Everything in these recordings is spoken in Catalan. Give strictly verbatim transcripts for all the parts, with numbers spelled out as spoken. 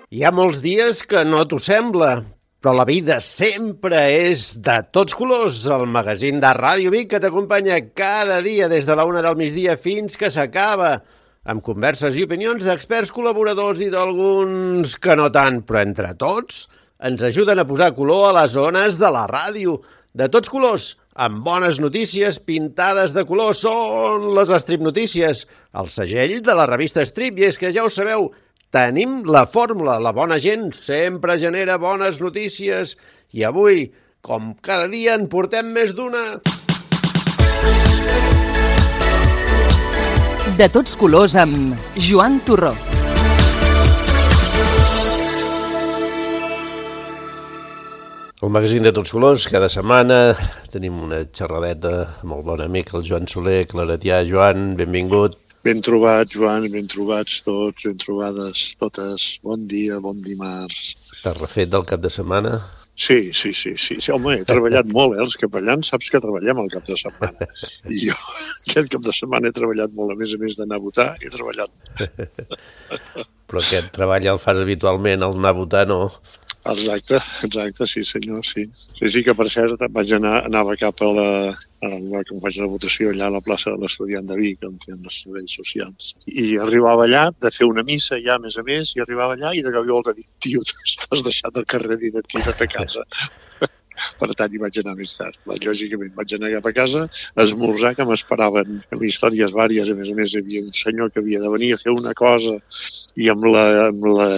Hi ha molts dies que no t'ho sembla, però la vida sempre és de tots colors. El magazín de Ràdio Vic que t'acompanya cada dia des de la una del migdia fins que s'acaba, amb converses i opinions d'experts col·laboradors i d'alguns que no tant, però entre tots ens ajuden a posar color a les zones de la ràdio. De tots colors, amb bones notícies pintades de color, són les Strip Notícies, el segell de la revista Strip, i és que ja ho sabeu, tenim la fórmula, la bona gent sempre genera bones notícies i avui, com cada dia, en portem més d'una. De tots colors amb Joan Torró. El magazín de tots colors, cada setmana tenim una xerradeta amb el bon amic, el Joan Soler, claretià. Joan, benvingut. Ben trobat, Joan, ben trobats tots, ben trobades totes. Bon dia, bon dimarts. T'has refet del cap de setmana? Sí, sí, sí, sí. sí home, he treballat molt, eh? Els capellans saps que treballem el cap de setmana. I jo aquest cap de setmana he treballat molt, a més a més d'anar a votar, he treballat. Però aquest treball el fas habitualment, el anar a votar no? Exacte, exacte, sí senyor, sí. Sí, sí que per cert vaig anar, anava cap a la... que em faig la votació allà a la plaça de l'Estudiant de Vic, on tenen els serveis socials. I arribava allà, de fer una missa ja, a més a més, i arribava allà i de cop i volta dic, tio, t'has deixat el carrer i t'he tirat a casa. Per tant, hi vaig anar més tard. Lògicament, vaig anar cap a casa a esmorzar, que m'esperaven amb històries vàries. A més a més, hi havia un senyor que havia de venir a fer una cosa i amb la... Amb la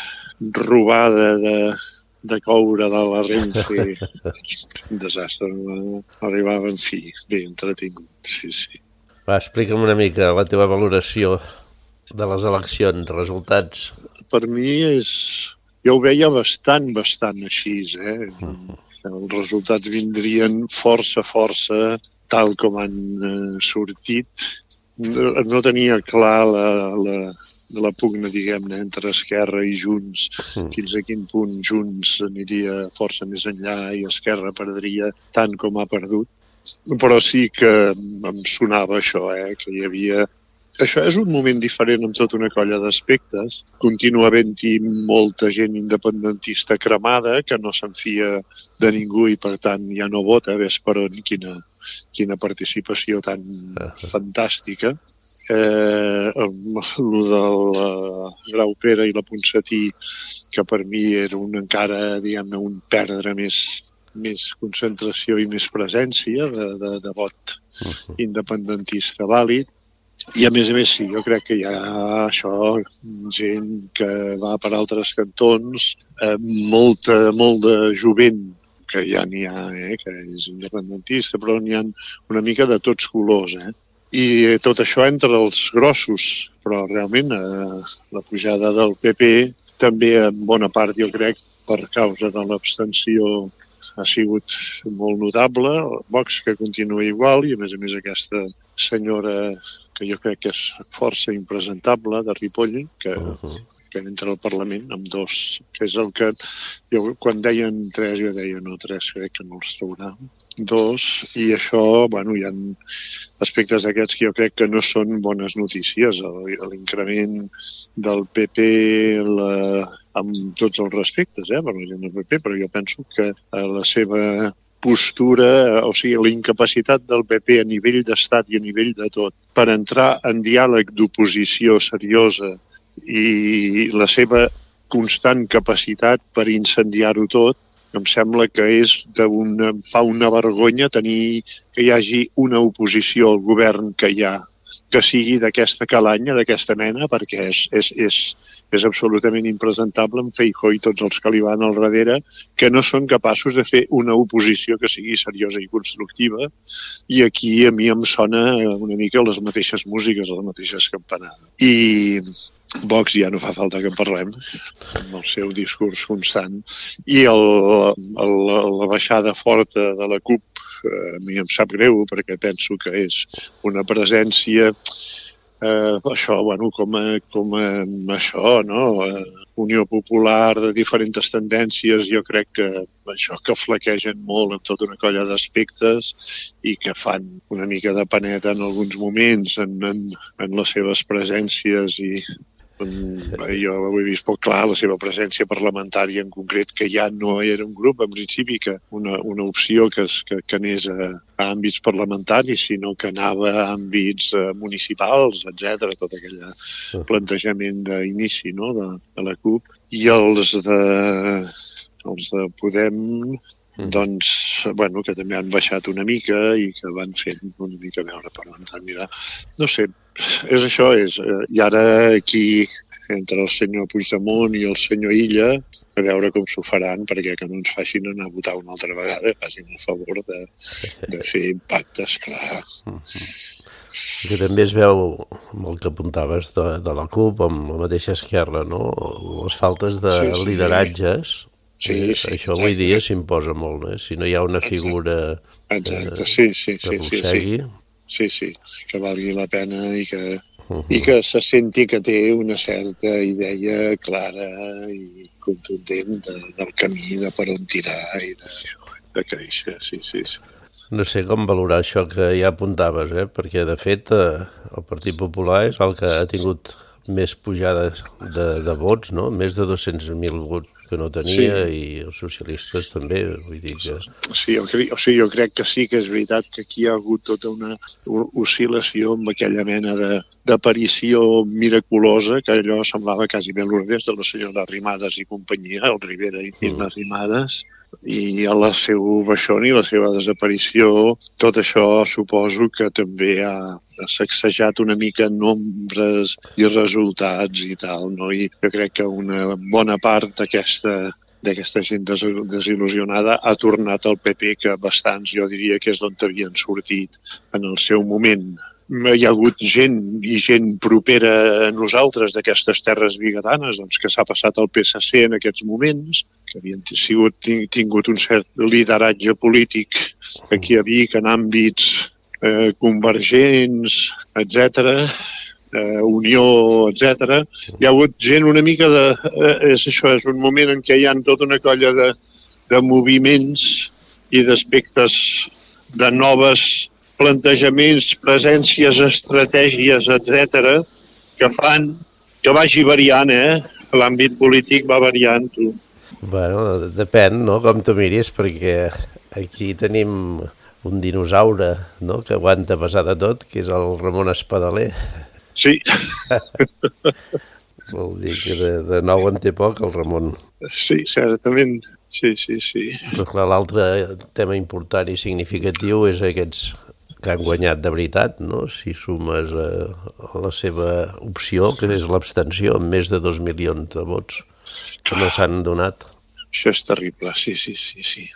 robada de, de coure de la Renfe, un desastre, no? Arribava, en fi, bé entretingut, sí, sí. Va, explica'm una mica la teva valoració de les eleccions, resultats. Per mi és... Jo ho veia bastant, bastant així, eh? Mm. Els resultats vindrien força, força, tal com han eh, sortit. No, no tenia clar la... la de la pugna, diguem-ne, entre Esquerra i Junts, mm. fins a quin punt Junts aniria força més enllà i Esquerra perdria tant com ha perdut. Però sí que em sonava això, eh, que hi havia... Això és un moment diferent amb tota una colla d'aspectes. Continua havent-hi molta gent independentista cremada que no se'n fia de ningú i, per tant, ja no vota. Ves per on, quina, quina participació tan fantàstica. Eh, el de la Grau Pere i la Ponsatí, que per mi era un encara, diguem-ne, un perdre més, més concentració i més presència de, de, de vot independentista vàlid. I a més a més sí, jo crec que hi ha això, gent que va per altres cantons, eh, molta, molt de jovent, que ja n'hi ha, eh, que és independentista, però n'hi ha una mica de tots colors, eh. I tot això entre els grossos, però realment eh, la pujada del P P també en bona part, jo crec, per causa de l'abstenció ha sigut molt notable. Vox que continua igual i a més a més aquesta senyora que jo crec que és força impresentable de Ripoll, que, uh-huh. que entra al Parlament amb dos, que és el que jo, quan deien tres, jo deia no, tres crec que no els traurà. Dos, i això, bueno, hi ha aspectes d'aquests que jo crec que no són bones notícies. L'increment del P P la, amb tots els respectes, eh, per la gent del P P, però jo penso que la seva postura, o sigui, la incapacitat del P P a nivell d'estat i a nivell de tot, per entrar en diàleg d'oposició seriosa i la seva constant capacitat per incendiar-ho tot, em sembla que és una, fa una vergonya tenir que hi hagi una oposició al govern que hi ha, que sigui d'aquesta calanya, d'aquesta mena, perquè és, és, és, és absolutament impresentable amb Feijóo i tots els que li van al darrere, que no són capaços de fer una oposició que sigui seriosa i constructiva, i aquí a mi em sona una mica les mateixes músiques, les mateixes campanades. I Vox ja no fa falta que en parlem, amb el seu discurs constant, i el, el, la baixada forta de la CUP a mi em sap greu perquè penso que és una presència eh, això, bueno, com a, com a això, no? Unió Popular de diferents tendències, jo crec que això que flaquegen molt en tota una colla d'aspectes i que fan una mica de paneta en alguns moments en, en, en les seves presències i Jo ho he vist poc clar, la seva presència parlamentària en concret, que ja no era un grup, en principi, que una, una opció que, es, que, que anés a, a àmbits parlamentaris, sinó que anava a àmbits uh, municipals, etcètera, tot aquell plantejament d'inici, no?, de, de la CUP. I els de, els de Podem, doncs, bueno, que també han baixat una mica i que van fent una mica veure per on van mirar. No sé, és això, és. I ara aquí, entre el senyor Puigdemont i el senyor Illa, a veure com s'ho faran, perquè que no ens facin anar a votar una altra vegada, facin el favor de, de fer impactes, clar. Que també es veu, amb el que apuntaves de, de la CUP, amb la mateixa Esquerra, no? Les faltes de sí, sí. lideratges. Sí, sí, això avui dia s'imposa molt, eh? Si no hi ha una figura exacte. Eh, sí, sí, sí, que mossegui. Sí, sí, sí, que valgui la pena i que, uh-huh. i que se senti que té una certa idea clara i contundent de, del camí de per on tirar i de, de créixer, sí, sí, sí. No sé com valorar això que ja apuntaves, eh? Perquè de fet eh, el Partit Popular és el que ha tingut més pujades de, de vots, no? Més de dos-cents mil vots que no tenia, sí. I els socialistes també, vull dir que... Sí, jo crec, o sigui, jo crec que sí que és veritat que aquí hi ha hagut tota una oscil·lació amb aquella mena de d'aparició miraculosa, que allò semblava quasi bé l'Urdes de la senyora Arrimadas i companyia, el Rivera i mm. Arrimadas, i a la seu baixón i la seva desaparició, tot això suposo que també ha, ha sacsejat una mica nombres i resultats i tal, no? I jo crec que una bona part d'aquesta d'aquesta gent des desil·lusionada ha tornat al P P, que bastants jo diria que és d'on havien sortit en el seu moment. Hi ha hagut gent i gent propera a nosaltres d'aquestes terres biguetanes, doncs, que s'ha passat al P S C en aquests moments, que havien sigut, tingut un cert lideratge polític aquí a Vic en àmbits eh, convergents, etcètera, eh, Unió, etcètera. Hi ha hagut gent una mica de... Eh, és això, és un moment en què hi ha tota una colla de, de moviments i d'aspectes de noves plantejaments, presències, estratègies, etcètera, que fan que vagi variant, eh? L'àmbit polític va variant, tu. Bueno, depèn, no?, com tu miris, perquè aquí tenim un dinosaure, no?, que aguanta pesar de tot, que és el Ramon Espadaler. Sí. Vol dir que de, de nou en té poc, el Ramon. Sí, certament. Sí, sí, sí. Però clar, l'altre tema important i significatiu és aquests que han guanyat de veritat, no? Si sumes a, a la seva opció, que és l'abstenció, amb més de dos milions de vots que no s'han donat. Això és terrible, sí, sí, sí, sí.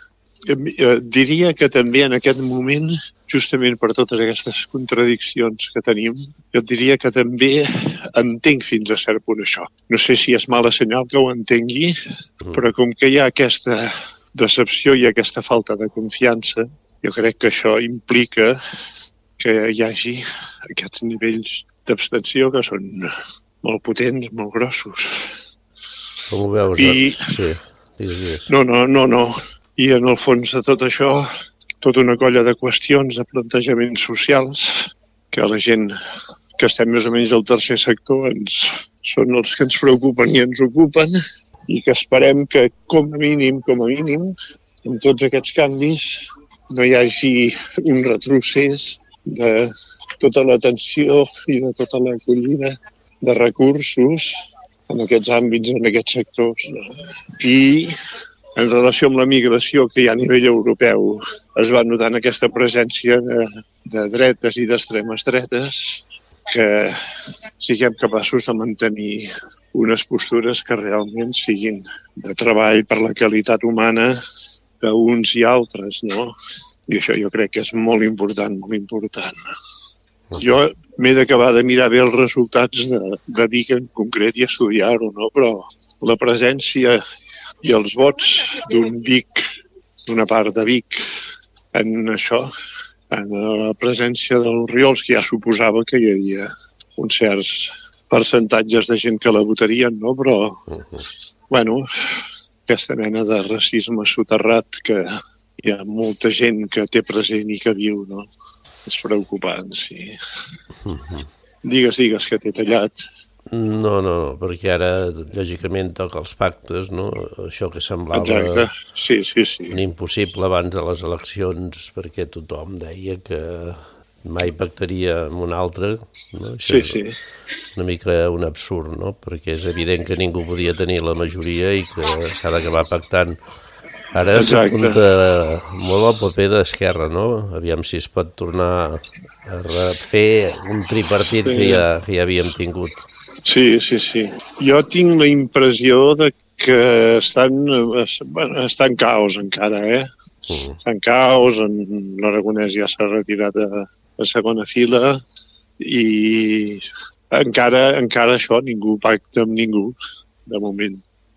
Diria que també en aquest moment, justament per totes aquestes contradiccions que tenim, jo diria que també entenc fins a cert punt això. No sé si és mala senyal que ho entengui, però com que hi ha aquesta decepció i aquesta falta de confiança, jo crec que això implica que hi hagi aquests nivells d'abstenció que són molt potents, molt grossos. Com ho veus? I... Sí, digues, digues. No, no, no, no. I en el fons de tot això, tota una colla de qüestions, de plantejaments socials, que la gent que estem més o menys al tercer sector ens, són els que ens preocupen i ens ocupen, i que esperem que, com a mínim, com a mínim, amb tots aquests canvis, no hi hagi un retrocés de tota l'atenció i de tota l'acollida de recursos en aquests àmbits, en aquests sectors. I en relació amb la migració que hi ha a nivell europeu, es va notant aquesta presència de, de dretes i d'extremes dretes, que siguem capaços de mantenir unes postures que realment siguin de treball per la qualitat humana d'uns i altres, no? I això jo crec que és molt important, molt important. Jo m'he d'acabar de mirar bé els resultats de, de Vic en concret i estudiar-ho, no? Però la presència i els vots d'un Vic, d'una part de Vic, en això, en la presència dels Oriols, que ja suposava que hi havia uns certs percentatges de gent que la votarien, no? Però, bueno, aquesta mena de racisme soterrat que hi ha molta gent que té present i que viu, no? És preocupant, sí. Digues, digues, que t'he tallat. No, no, no, perquè ara, lògicament, toca els pactes, no? Això que semblava Exacte, sí, sí, sí. un impossible abans de les eleccions, perquè tothom deia que mai pactaria amb un altre, no? Això Sí, és sí. una mica un absurd, no? Perquè és evident que ningú podia tenir la majoria i que s'ha d'acabar pactant. Ara s'apunta molt al paper d'Esquerra, no? Aviam si es pot tornar a refer un tripartit Sí. que ja, que ja havíem tingut. Sí, sí, sí. Jo tinc la impressió de que estan, bueno, està en caos encara, eh? Mm. Està en caos, en l'Aragonès ja s'ha retirat a, a segona fila i encara, encara això, ningú pacta amb ningú, de moment.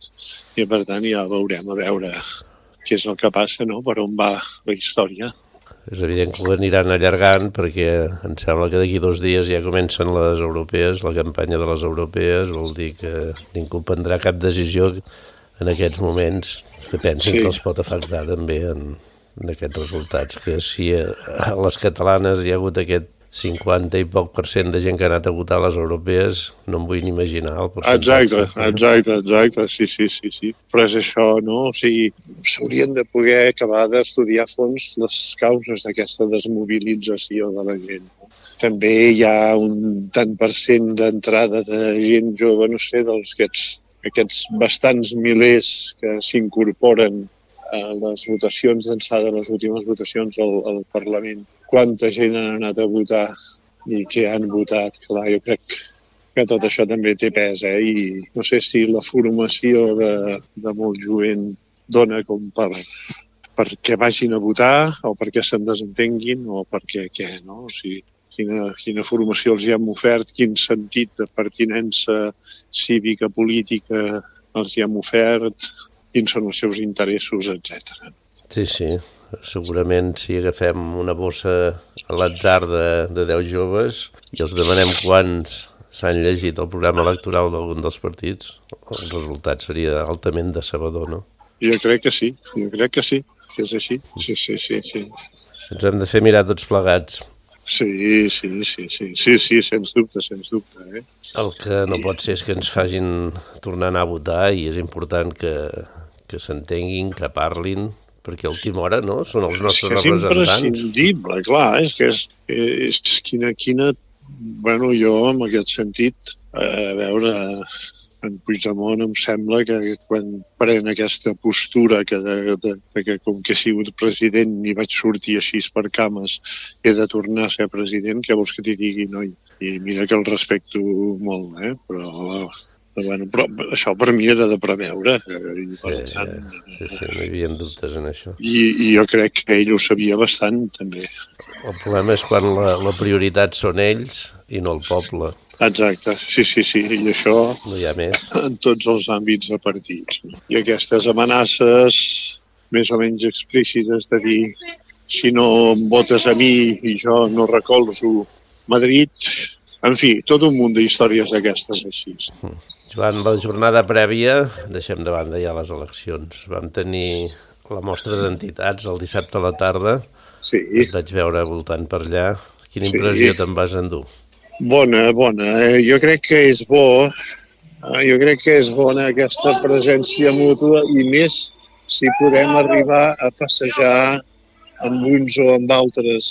I per tant ja veurem a veure què és el que passa, no? Per on va la història. És evident que ho aniran allargant perquè em sembla que d'aquí dos dies ja comencen les europees, la campanya de les europees, vol dir que ningú prendrà cap decisió en aquests moments que pensin Sí. que els pot afectar també en, en aquests resultats, que si a les catalanes hi ha hagut aquest cinquanta i poc per cent de gent que ha anat a votar a les europees, no em vull ni imaginar el percentatge. Exacte, exacte, exacte, sí, sí, sí, sí. Però és això, no? O sigui, s'haurien de poder acabar d'estudiar a fons les causes d'aquesta desmobilització de la gent. També hi ha un tant per cent d'entrada de gent jove, no sé, dels aquests, aquests bastants milers que s'incorporen a les votacions d'ençà de les últimes votacions al, al Parlament. Quanta gent han anat a votar i que han votat. Clar, jo crec que tot això també té pes, eh? I no sé si la formació de, de molt jovent dona com per, perquè vagin a votar o perquè se'n desentenguin o perquè què, no? O sigui, quina, quina formació els hi hem ofert, quin sentit de pertinença cívica, política els hi hem ofert, quins són els seus interessos, etcètera. Sí, sí, segurament si agafem una bossa a l'atzar de, de deu joves i els demanem quants s'han llegit el programa electoral d'algun dels partits, el resultat seria altament decebedor, no? Jo crec que sí, jo crec que sí, que és així. Sí, sí, sí, sí. Ens hem de fer mirar tots plegats. Sí, sí, sí, sí, sí, sí, sens dubte, sens dubte, eh? El que no pot ser és que ens facin tornar a anar a votar i és important que, que s'entenguin, que parlin, perquè a última hora, no?, són els nostres és que és representants. imprescindible, clar, és que és, és quina, quina... Bueno, jo, en aquest sentit, a veure, en Puigdemont em sembla que quan pren aquesta postura que, de, de, de que com que he sigut president i vaig sortir així per cames, he de tornar a ser president, què vols que t'hi digui, noi? I mira que el respecto molt, eh? Però... Bueno, però això per mi era de preveure. I, per Sí, tant, sí, sí, no hi havia dubtes en això. i, I jo crec que ell ho sabia bastant, també. El problema és quan la, la prioritat són ells i no el poble. Exacte, sí, sí, sí, i això No hi ha més. en tots els àmbits de partits. I aquestes amenaces més o menys explícites de dir si no em votes a mi i jo no recolzo Madrid, en fi, tot un munt d'històries d'aquestes així. Joan, la jornada prèvia, deixem de banda ja les eleccions. Vam tenir la mostra d'entitats el dissabte a la tarda. Sí. Et vaig veure voltant per allà. Quina Sí. impressió te'n vas endur? Bona, bona. Eh, Jo crec que és bo, eh, jo crec que és bona aquesta presència mútua i més si podem arribar a passejar amb uns o amb altres,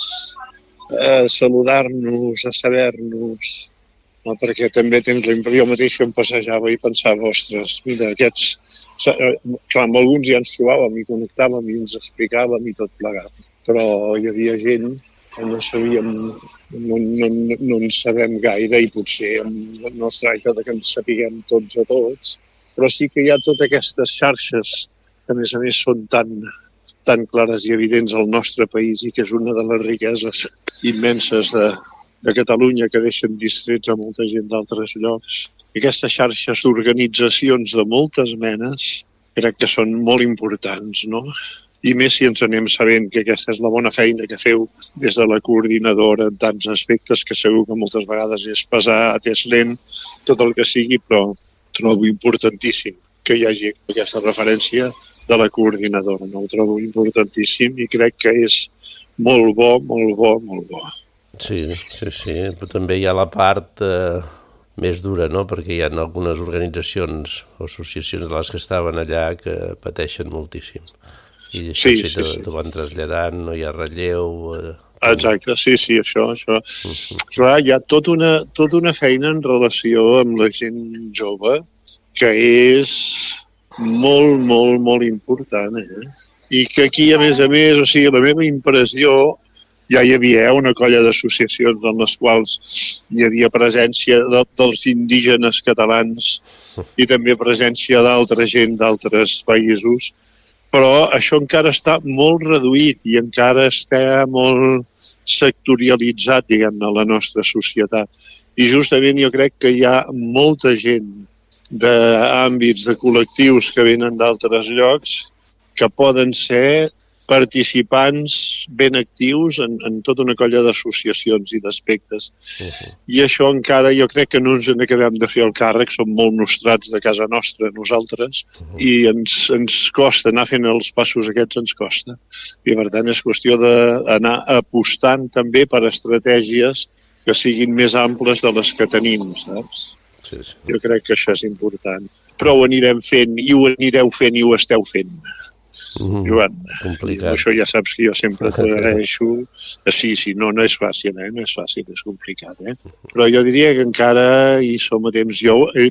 a saludar-nos, a saber-nos, no? Perquè també tens la impressió, jo mateix que em passejava i pensava, ostres, mira, aquests... Clar, amb alguns ja ens trobàvem i connectàvem i ens explicàvem i tot plegat, però hi havia gent que no sabíem, no, no, no en sabem gaire i potser no es tracta de que ens sapiguem tots a tots, però sí que hi ha totes aquestes xarxes que a més a més són tan, tan clares i evidents al nostre país i que és una de les riqueses immenses de, de Catalunya que deixen distrets a molta gent d'altres llocs. Aquestes xarxes d'organitzacions de moltes menes crec que són molt importants, no? I més si ens anem sabent que aquesta és la bona feina que feu des de la coordinadora en tants aspectes que segur que moltes vegades és pesat, és lent, tot el que sigui, però trobo importantíssim que hi hagi aquesta referència de la coordinadora. No ho trobo importantíssim i crec que és molt bo, molt bo, molt bo. Sí, sí, sí, però també hi ha la part eh, més dura, no? Perquè hi ha algunes organitzacions o associacions de les que estaven allà que pateixen moltíssim. I això sí, sí, sí, t'ho van traslladant, no hi ha relleu... Eh, Exacte, sí, sí, això, això. Uh-huh. Clar, hi ha tota una, tota una feina en relació amb la gent jove que és molt, molt, molt important, eh? I que aquí, a més a més, o sigui, la meva impressió, ja hi havia una colla d'associacions en les quals hi havia presència de, dels indígenes catalans i també presència d'altra gent d'altres països, però això encara està molt reduït i encara està molt sectorialitzat, diguem-ne, a la nostra societat. I justament jo crec que hi ha molta gent d'àmbits, de col·lectius que venen d'altres llocs que poden ser participants ben actius en, en tota una colla d'associacions i d'aspectes. Uh-huh. I això encara jo crec que no ens n'acabem de fer el càrrec, som molt nostrats de casa nostra nosaltres, uh-huh. i ens, ens costa anar fent els passos aquests, ens costa. I per tant és qüestió d'anar apostant també per estratègies que siguin més amples de les que tenim, saps? Sí, sí. Jo crec que això és important. Però ho anirem fent, i ho anireu fent, i ho esteu fent. Mm, Joan, això ja saps que jo sempre t'agraeixo. Sí, sí, no, no és fàcil, eh? No és fàcil, és complicat, eh? Però jo diria que encara hi som a temps. Jo, eh,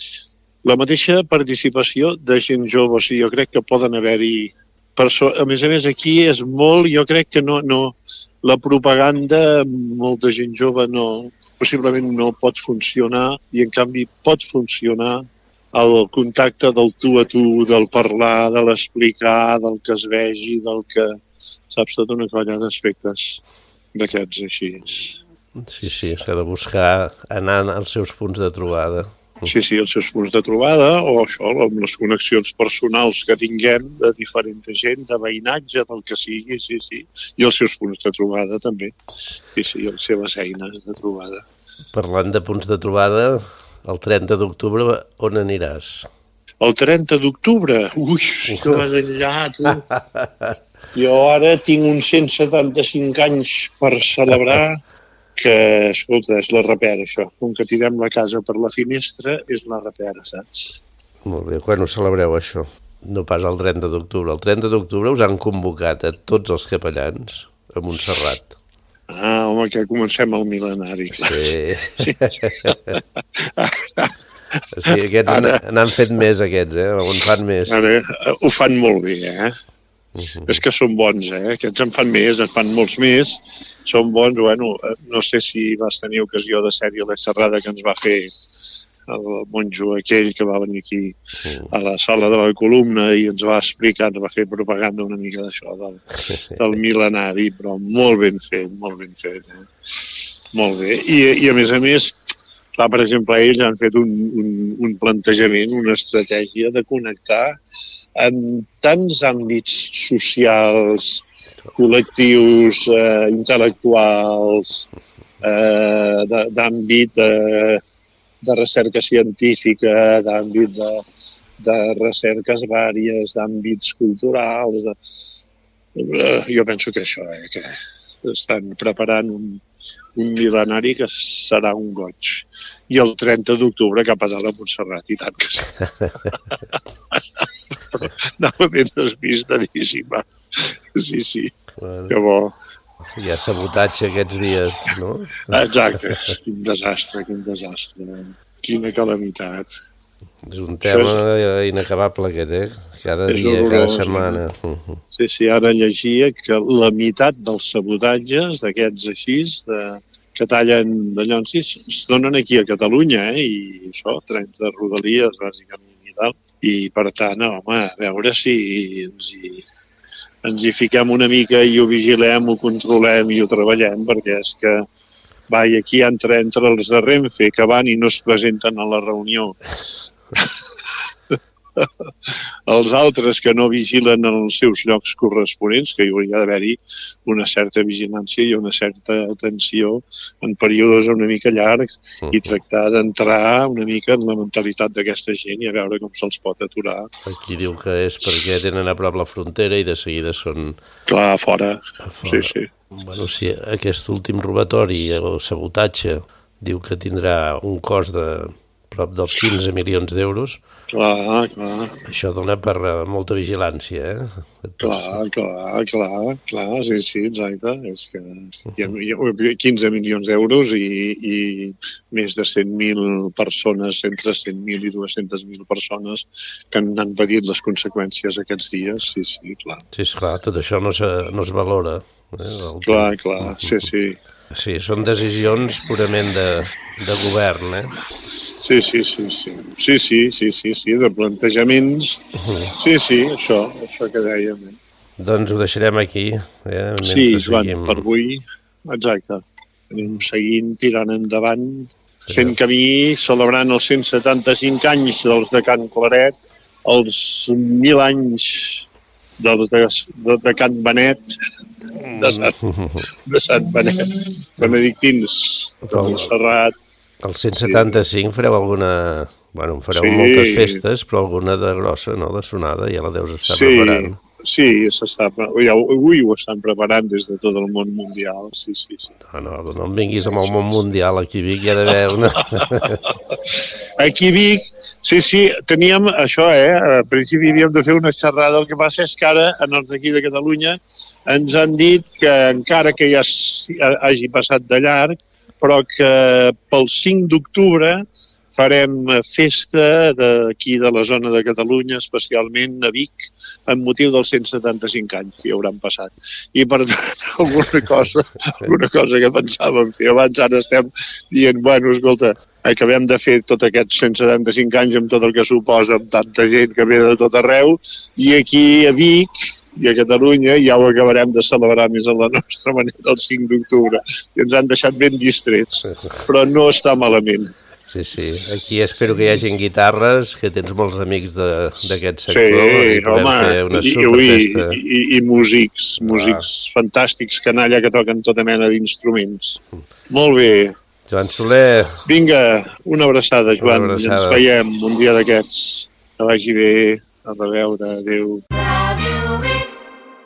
la mateixa participació de gent jove, o sigui, jo crec que poden haver-hi perso- a més a més aquí és molt, jo crec que no, no la propaganda, molta gent jove no, possiblement no pot funcionar i en canvi pot funcionar el contacte del tu a tu, del parlar, de l'explicar, del que es vegi, del que... Saps, tota una colla d'aspectes d'aquests així. Sí, sí, s'ha de buscar anar als seus punts de trobada. Sí, sí, els seus punts de trobada o això, amb les connexions personals que tinguem de diferent gent, de veïnatge, del que sigui, sí, sí. I els seus punts de trobada també. Sí, sí, les seves eines de trobada. Parlant de punts de trobada... El trenta d'octubre, on aniràs? El trenta d'octubre? Ui, que vas enllà, tu. Jo ara tinc uns cent setanta-cinc anys per celebrar que, escolta, és la repera, això. Com que tirem la casa per la finestra, és la repera, saps? Molt bé, quan ho celebreu, això? No pas el trenta d'octubre. El trenta d'octubre us han convocat a tots els capellans a Montserrat. Ah, home, que comencem el mil·lenari. Sí. Sí. Sí, aquests n'han fet més, aquests, eh? On fan més. Ara, ho fan molt bé, eh? Uh-huh. És que són bons, eh? Aquests en fan més, en fan molts més. Són bons, bueno, no sé si vas tenir ocasió de ser-hi a la xerrada que ens va fer el monjo aquell que va venir aquí a la sala de la columna i ens va explicar, ens va fer propaganda una mica d'això, del, del mil·lenari, però molt ben fet, molt ben fet. Eh? Molt bé. I, I a més a més, clar, per exemple, ells han fet un, un, un plantejament, una estratègia de connectar en tants àmbits socials, col·lectius, eh, intel·lectuals, eh, d'àmbit eh, de recerca científica, d'àmbit de, de recerques vàries, d'àmbits culturals. De... Jo penso que això, eh, que estan preparant un, un mil·lenari que serà un goig. I el trenta d'octubre cap a dalt a Montserrat, i tant que sí. Però anava ben despistadíssima. Sí, sí, bueno. Que bo. Hi ha sabotatge aquests dies, no? Exacte. Quin desastre, quin desastre. Quina calamitat. És un tema és... inacabable aquest, eh? Cada és dia, horrorós, cada setmana. Eh? Sí, sí, ara llegia que la meitat dels sabotatges d'aquests així, de... que tallen d'allò en si, es donen aquí a Catalunya, eh? I això, trenta rodalies, bàsicament, i tal. I, per tant, home, a veure si ens hi... ens hi fiquem una mica i ho vigilem, ho controlem i ho treballem, perquè és que va, i aquí entra entre els de Renfe que van i no es presenten a la reunió. Els altres que no vigilen en els seus llocs corresponents, que hi hauria d'haver-hi una certa vigilància i una certa atenció en períodes una mica llargs i tractar d'entrar una mica en la mentalitat d'aquesta gent i a veure com se'ls pot aturar. Aquí diu que és perquè tenen a prop la frontera i de seguida són... Clar, a fora. A fora. Sí, sí. Bueno, sí, aquest últim robatori o sabotatge diu que tindrà un cost de prop dels quinze milions d'euros. Clar, clar. Això dona per molta vigilància, eh? Clar, clar, clar, clar, sí, sí, exacte. És que hi ha, hi ha quinze milions d'euros i, i més de cent mil persones, entre cent mil i dues-centes mil persones que han patit les conseqüències aquests dies, sí, sí, clar. Sí, esclar, tot això no, se, no es valora. Eh? Clar, clar, sí, sí. Sí, són decisions purament de, de govern, eh? Sí, sí, sí, sí, sí, sí, sí, sí, sí, de plantejaments, sí, sí, això, això que dèiem. Doncs ho deixarem aquí, eh? Sí, Joan, seguim... per avui, exacte, anem seguint, tirant endavant, sí. Fent camí, celebrant els cent setanta-cinc anys dels de Can Claret, els mil anys dels de, de, de Can Benet, de Sant, de Sant Benet, benedictins, de Montserrat. El cent setanta-cinc fareu alguna... Bueno, fareu sí. moltes festes, però alguna de grossa, no?, de sonada, ja la deus estar sí, preparant. Sí, s'està, ja, avui ho estan preparant des de tot el món mundial, sí, sí, sí. No, no, no em vinguis amb el món mundial, aquí a Vic hi ha d'haver una... Aquí a Vic, sí, sí, teníem això, eh, a principi havíem de fer una xerrada, el que passa és que ara, en els d'aquí de Catalunya, ens han dit que encara que ja hagi passat de llarg, però que pel cinc d'octubre farem festa d'aquí de la zona de Catalunya, especialment a Vic, amb motiu dels cent setanta-cinc anys que hi hauran passat. I per tant, alguna cosa, alguna cosa que pensàvem fer. Abans ara estem dient, bueno, escolta, acabem de fer tots aquests cent setanta-cinc anys amb tot el que suposa, amb tanta gent que ve de tot arreu, i aquí a Vic i a Catalunya ja ho acabarem de celebrar més a la nostra manera el cinc d'octubre. I ens han deixat ben distrets, però no està malament. Sí, sí. Aquí espero que hi hagi guitarres, que tens molts amics d'aquest sector, sí, i podem home, fer una superfesta. I, i, i músics, ah. músics fantàstics, canalla, que toquen tota mena d'instruments. Molt bé. Joan Soler. Vinga, una abraçada, Joan. Una abraçada. I ens veiem un dia d'aquests. Que vagi bé. A reveure. Adéu.